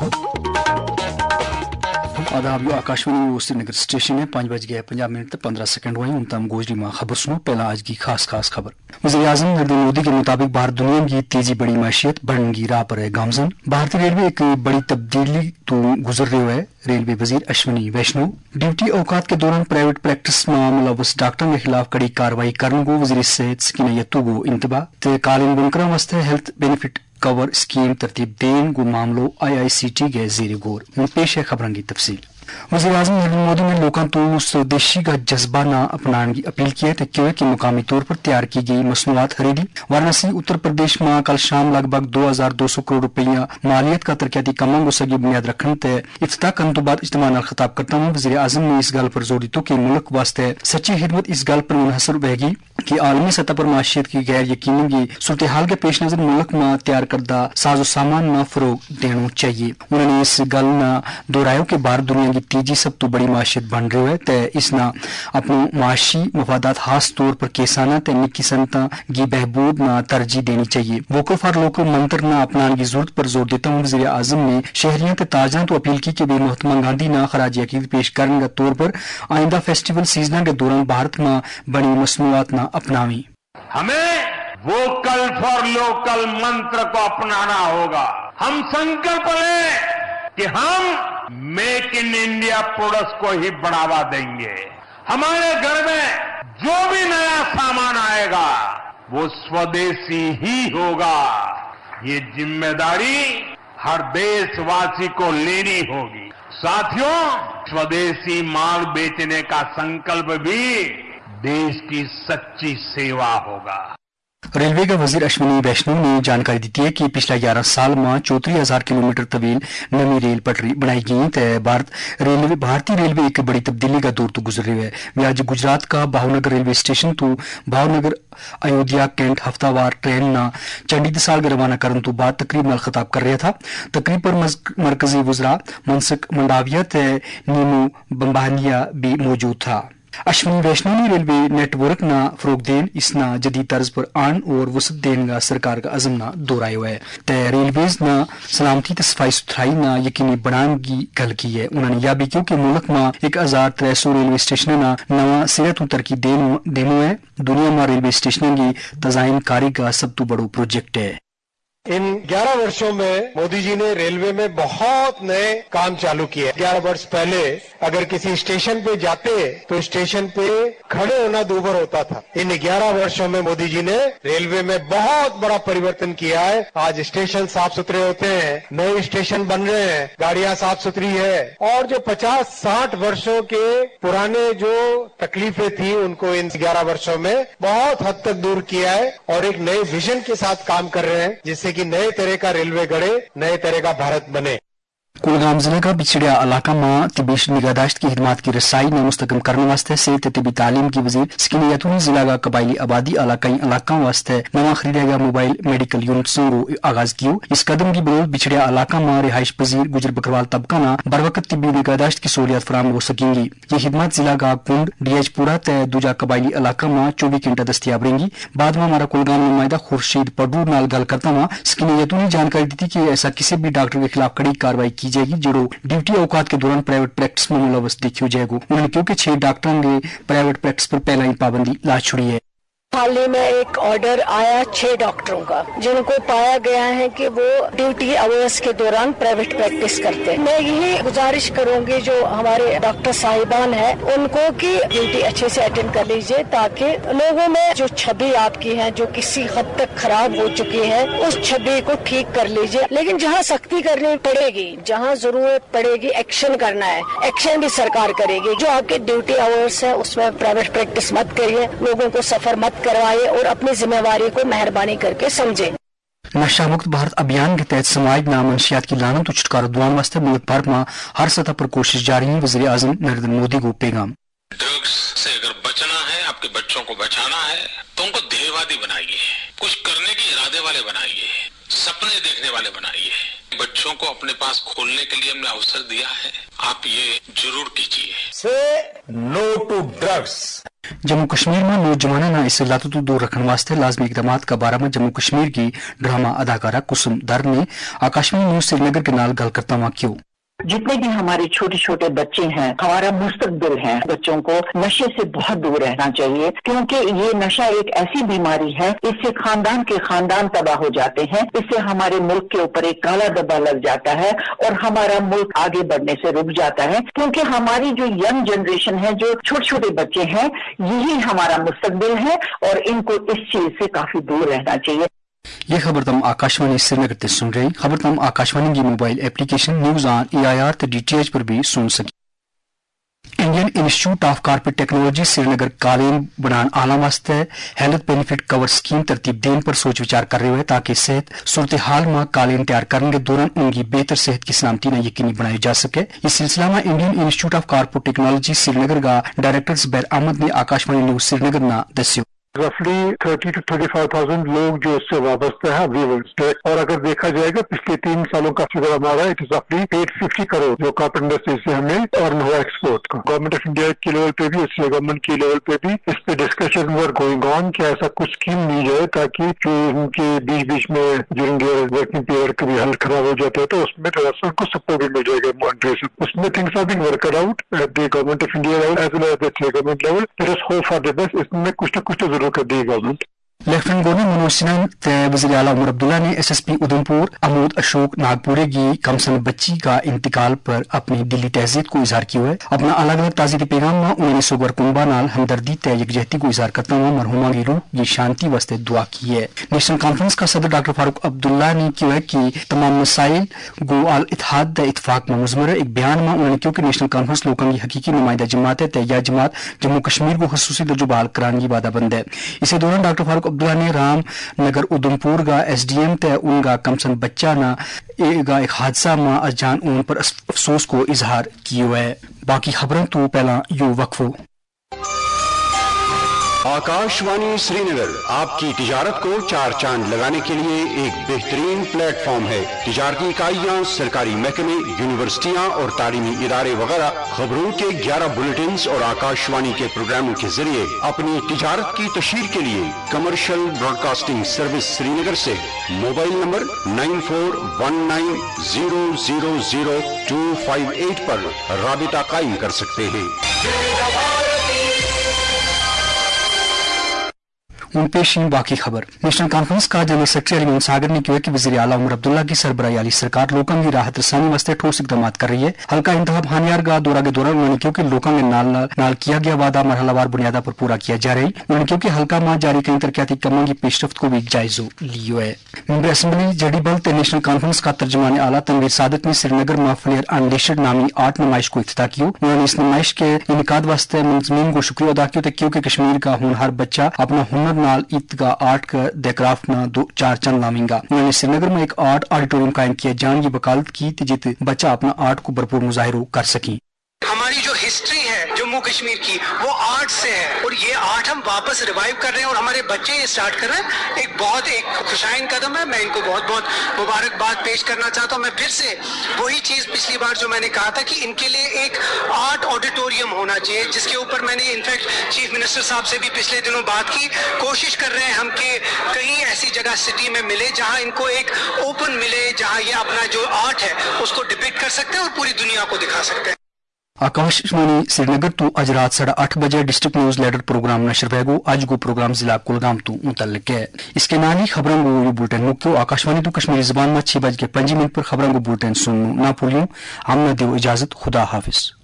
आदाब, यो आकाशवाणी श्रीनगर स्टेशन है। 5:50 हुई उन गोजरी में खबर सुनो। पहला आज की खास खबर। वज़ीर आज़म नरेंद्र मोदी के मुताबिक भारत दुनिया की तेजी बड़ी माशियत बढ़ने की राह पर है गामजन। भारतीय रेलवे एक बड़ी तब्दीली तो गुजर रही है। रेलवे वजीर अश्विनी वैष्णव ड्यूटी औकात के दौरान प्राइवेट प्रैक्टिस में मुलवस डॉक्टरों के खिलाफ कड़ी कार्रवाई करने को वज़ीर सेहत सकीना यत्तू को इंतबा कालीन बुनकरों वास्ते हेल्थ बेनिफिट कवर स्कीम तरतीब देन को मामलों IICT के ज़ेर गौर। पेश है खबरों की तफसील। वज़ीर आज़म नरेंद्र मोदी ने लोगों को स्वदेशी का जज्बा न अपनाने की अपील की है कि मुकामी तौर पर तैयार की गई मसनूआत खरीदी। वाराणसी उत्तर प्रदेश में कल शाम लगभग 2200 करोड़ रुपया मालियत का तरक्याती कामों को सगी बुनियाद रखने ते इफ्तिताह करने तो बाद इज्तिमा नाल खिताब करता हूँ वज़ीर आज़म ने इस गल पर जोर दिया कि मुल्क वास्ते सच्ची खिदमत इस गल पर मुनहसर रहेगी कि आलमी सतह पर माशियत की गैर यकीनी सूरत हाल के पेश नजर मुल्क में तैयार करदा साजो सामान न फरोग देना चाहिए। उन्होंने इस गल न दोहराया कि भारत दुनिया की तेजी सब तो बड़ी माशियत बन रही है ते इसना अपने माशी मफादात खास तौर पर किसाना ते निकी सनता की बहबूद न तरजीह देनी चाहिए। वोकल फॉर लोकल मंत्र न अपनाने की जरूरत पर जोर देता हूँ वज़ीर आज़म ने शहरियों के ताजरों तो अपील की कि वे महात्मा गांधी न खराज अकीद पेश करने के तौर पर आइंदा फेस्टिवल सीजन के दौरान भारत में बनी मसनूआत न अपनावी। हमें वोकल फॉर लोकल मंत्र को अपनाना होगा। हम संकल्प लें कि हम मेक इन इंडिया प्रोडक्ट्स को ही बढ़ावा देंगे। हमारे घर में जो भी नया सामान आएगा वो स्वदेशी ही होगा। ये जिम्मेदारी हर देशवासी को लेनी होगी। साथियों, स्वदेशी माल बेचने का संकल्प भी देश की सच्ची सेवा होगा। रेलवे का वजीर अश्विनी वैष्णव ने जानकारी दी है कि पिछले 11 साल में 34,000 किलोमीटर तवील नवी रेल पटरी बनाई गई है। भारतीय रेलवे एक बड़ी तब्दीली का दौर तो गुजर रही है। वे आज गुजरात का भावनगर रेलवे स्टेशन तो भावनगर अयोध्या कैंट हफ्तावार ट्रेन न चंडी दसाल के रवाना करने तो बाद तकरीब नाल खिताब कर रहा था। तकरीब पर मरकजी वज़रा मनसुख मंडाविया ते नीमू बम्बानिया भी मौजूद था। अश्विनी वैष्णव ने रेलवे नेटवर्क न फरोग देन इसना जदीद तर्ज पर आन और वसत देन का सरकार का अज़म न दोहराया है ते रेलवेज न सलामती ते सफाई सुथराई न यकीनी बनाने की गल की है। उन्होंने यह भी कहा कि मुल्क में 1300 रेलवे स्टेशन न नवा सिरे तो तरक्की देनो है। दुनिया में रेलवे स्टेशन की तजाइन कारी का सब तो बड़ो प्रोजेक्ट है। इन 11 वर्षों में मोदी जी ने रेलवे में बहुत नए काम चालू किए। 11 वर्ष पहले अगर किसी स्टेशन पे जाते तो स्टेशन पे खड़े होना दूभर होता था। इन 11 वर्षों में मोदी जी ने रेलवे में बहुत बड़ा परिवर्तन किया है। आज स्टेशन साफ सुथरे होते हैं, नए स्टेशन बन रहे हैं, गाड़ियां साफ सुथरी है और जो 50-60 वर्षों के पुराने जो तकलीफें थी उनको इन 11 वर्षों में बहुत हद तक दूर किया है और एक नए विजन के साथ काम कर रहे हैं जिससे कि नए तरह का रेलवे गढ़े, नए तरह का भारत बने। कुलगाम जिले का बिछड़िया इलाका में तिबी निगहदाश्त की खिदमात की रसाई न मुस्तकम करने वास्ते सेहत तिबी तालीम की वजीर सकीना यत्तू ने जिला का कबायली आबादी इलाकाई इलाकों वास्ते नवा खरीदा गया मोबाइल मेडिकल यूनिट को आगाज किया। इस कदम की बदौलत बिछड़िया इलाका में रिहाइश पजीर गुजर बकरवाल तबका न बरवकत तिबी निगहदाश्त की सहूलियत फराम हो सकेंगी। ये खिदमत जिला का कुंड डीएचपुरा तय दूजा कबायली इलाका में 24 घंटा दस्तियाब रहेंगी। बाद में हमारा कुलगाम नुमाइंदा खुर्शीद पडूर नाल गल करता हुआ सकीना यत्तू ने जानकारी दी थी कि ऐसा किसी भी डॉक्टर के खिलाफ कड़ी कार्रवाई की जाएगी जो ड्यूटी औकात के दौरान प्राइवेट प्रैक्टिस में मुलवस देखी जाएगा। उन्होंने कहा कि 6 डॉक्टरों ने प्राइवेट प्रैक्टिस पर पहला ही पाबंदी ला छोड़ी है। हाल ही में एक ऑर्डर आया 6 डॉक्टरों का जिनको पाया गया है कि वो ड्यूटी आवर्स के दौरान प्राइवेट प्रैक्टिस करते हैं। मैं यही गुजारिश करूंगी जो हमारे डॉक्टर साहिबान हैं उनको कि ड्यूटी अच्छे से अटेंड कर लीजिए ताकि लोगों में जो छवि आपकी है जो किसी हद तक खराब हो चुकी है उस छवि को ठीक कर लीजिए। लेकिन जहाँ सख्ती करनी पड़ेगी, जहाँ जरूरत पड़ेगी एक्शन करना है, एक्शन भी सरकार करेगी। जो आपके ड्यूटी आवर्स है उसमें प्राइवेट प्रैक्टिस मत करिए, लोगों को सफर मत करवाइए और अपनी जिम्मेवारी को मेहरबानी करके समझे। नशा मुक्त भारत अभियान के तहत समाज में मंशियात की लानत और छुटकारा दिलाने वास्ते मुल्क भर में हर सतह पर कोशिश जारी है। वज़ीर आज़म नरेंद्र मोदी को पैगाम। ड्रग्स से अगर बचना है, आपके बच्चों को बचाना है तो उनको ध्येयवादी बनाइए, कुछ करने के इरादे वाले बनाइए, सपने देखने वाले बनाइए। बच्चों को अपने पास खोलने के लिए हमने अवसर दिया है, आप ये जरूर कीजिए। Say no to drugs. Jammu Kashmir में नौजवानों ना इस लत तो दूर रखने वास्ते लाजमी इकदाम का बारे में जम्मू कश्मीर की ड्रामा अदाकारा कुसुम दर ने आकाशवाणी न्यूज श्रीनगर के नाल गल करता हुआ क्यों जितने भी हमारे छोटे छोटे बच्चे हैं हमारा मुस्तकबिल है, बच्चों को नशे से बहुत दूर रहना चाहिए क्योंकि ये नशा एक ऐसी बीमारी है, इससे खानदान के खानदान तबाह हो जाते हैं, इससे हमारे मुल्क के ऊपर एक काला धब्बा लग जाता है और हमारा मुल्क आगे बढ़ने से रुक जाता है क्योंकि हमारी जो यंग जनरेशन है, जो छोटे छोटे बच्चे हैं, यही हमारा मुस्तकबिल है और इनको इस चीज से काफी दूर रहना चाहिए। ये खबर तुम आकाशवाणी श्रीनगर से सुन रही। खबर तुम आकाशवाणी की mobile application news on AIR ते DTH पर भी सुन सकी। Indian institute of carpet technology Srinagar कालीन बनान आला वास्ते हेल्थ बेनिफिट कवर स्कीम तरतीब देने पर सोच विचार कर रहे हुए ताकि सेहत सूरत हाल में कालीन तैयार करने के दौरान उनकी बेहतर सेहत की सलामती न यकीनी बनाई जा सके। इस सिलसिला में Indian institute of carpet technology Srinagar का डायरेक्टर जुबैर अहमद ने आकाशवाणी न्यूज श्रीनगर न दस्यो रफली 30 to 35,000 लोग जो इससे वाबस्ता है वीवर्स और अगर देखा जाएगा पिछले 3 सालों का फिगर हमारा इट इज रफली 850 करोड़ जो कार्पेट इंडस्ट्री से हमें अर्न हुआ एक्सपोर्ट का। गवर्नमेंट ऑफ इंडिया के लेवल पे भी स्टेट गवर्नमेंट के लेवल पे भी इस पे डिस्कशन वर गोइंग ऑन कि ऐसा कुछ स्कीम ली जाए ताकि जो उनके बीच बीच में ड्यूरिंग वर्किंग पीरियड कभी हेल्थ खराब हो जाता है तो उसमें थोड़ा सा उनको सपोर्ट भी मिल जाएगा मॉनिटरेशन। उसमें things are being worked out at the government of India level as well as the state government level. Let us hope for the best. इसमें कुछ न कुछ तो जरूर कर दी government. Lieutenant governor Manoj Sinha ते वज़ीर आला उमर अब्दुल्ला ने SSP उधमपुर अमूद अशोक नागपुरे की कमसन बच्ची का इंतकाल पर अपनी दिली तहज़ीब को इजहार किया है। अपना अलग अलग ताज़ीती पैगाम में उन्होंने सोगर कुंबा नाल हमदर्दी ते यकजहती को इजहार करता हुआ मरहुमा की रूह की शांति वास्ते दुआ की है। नेशनल कॉन्फ्रेंस का सदर डॉक्टर फारूक अब्दुल्ला ने किया है कि तमाम मसाइल गो अल इत्तेहाद द इत्तफाक में मुज़मर है। एक बयान में उन्होंने क्योंकि नेशनल कॉन्फ्रेंस लोगों की हकीकी नुमाइंदा जमात है ते यह जमात जम्मू कश्मीर को खसूसी दर्जो बहाल कराने की वादाबंद है। इसी दौरान डॉक्टर फारूक अब्दुल्ला ने राम नगर उधमपुर का SDM ते उनका कमसन बच्चा ना एक हादसा में अजान उन पर अफसोस को इजहार किया है। बाकी खबरों तो पहला यू वक्फो। आकाशवाणी श्रीनगर आपकी तिजारत को चार चांद लगाने के लिए एक बेहतरीन प्लेटफॉर्म है। तिजारती इकाइयाँ, सरकारी महकमे, यूनिवर्सिटियाँ और तालीमी इदारे वगैरह खबरों के 11 बुलेटिन और आकाशवाणी के प्रोग्रामों के जरिए अपनी तिजारत की तशहीर के लिए कमर्शियल ब्रॉडकास्टिंग सर्विस श्रीनगर से मोबाइल नंबर 9419000258 पर राबिता कायम कर सकते हैं। पेशी बाकी खबर। नेशनल कॉन्फ्रेंस का जनरल सेक्रेटरी अली मोहम्मद सागर ने कहा कि वज़ीर आला उमर अब्दुल्ला की सरबराही वाली सरकार लोगों की राहत रसानी वास्ते ठोस इकदाम कर रही है। हल्का इंतखाब हानियार का दौरा के दौरान उन्होंने कहा कि लोगों के नाल किया गया वादा मरहलावार बुनियादा पर पूरा किया जा रहा है। उन्होंने कहा कि हल्का में जारी कई तरक्याती कामों की पेशरफ्त को भी जायजा लियो है। मेंबर असेंबली जडी बल ते नेशनल कॉन्फ्रेंस का तर्जुमान आला तनवीर सादत ने श्रीनगर में फ्लेयर अनलिस्टेड नामी आर्ट नुमाइश को इफ्तिताह किया। उन्होंने इस नुमाइश के इनकाद वास्ते मुंतजमीन को शुक्रिया अदा किया क्योंकि कश्मीर का होनहार बच्चा अपना हुनर नाल ईद आर्ट का द क्राफ्ट में 2-4 चंद लावेंगा। उन्होंने श्रीनगर में एक आर्ट ऑडिटोरियम कायम किया जान की वकालत की जित बच्चा अपना आर्ट को भरपूर मुजाहिर कर सकें। हमारी जो हिस्ट्री है जम्मू कश्मीर की वो आर्ट से है और ये आर्ट हम वापस रिवाइव कर रहे हैं और हमारे बच्चे ये स्टार्ट कर रहे हैं। एक बहुत एक खुशाइन कदम है। मैं इनको बहुत बहुत मुबारकबाद पेश करना चाहता हूँ। मैं फिर से वही चीज पिछली बार जो मैंने कहा था कि इनके लिए एक आर्ट ऑडिटोरियम होना चाहिए जिसके ऊपर मैंने इनफैक्ट चीफ मिनिस्टर साहब से भी पिछले दिनों बात की। कोशिश कर रहे हैं हम कि कहीं ऐसी जगह सिटी में मिले जहाँ इनको एक ओपन मिले जहाँ ये अपना जो आर्ट है उसको डिपिक्ट कर सकते हैं और पूरी दुनिया को दिखा सकते हैं। आकाशवाणी श्रीनगर तो आज रात 8:30 बजे डिस्ट्रिक्ट न्यूज लेटर प्रोग्राम नशर होगा। आज को प्रोग्राम जिला कुलगाम तो मुतल्लिक है। इसके नाल ही खबरों को बुलेटिन मुक्यो आकाशवाणी तो कश्मीरी जबान में 6:05 पर खबरों को बुलेटिन सुनना ना भूलियो। हम न दो इजाजत। खुदा हाफिज।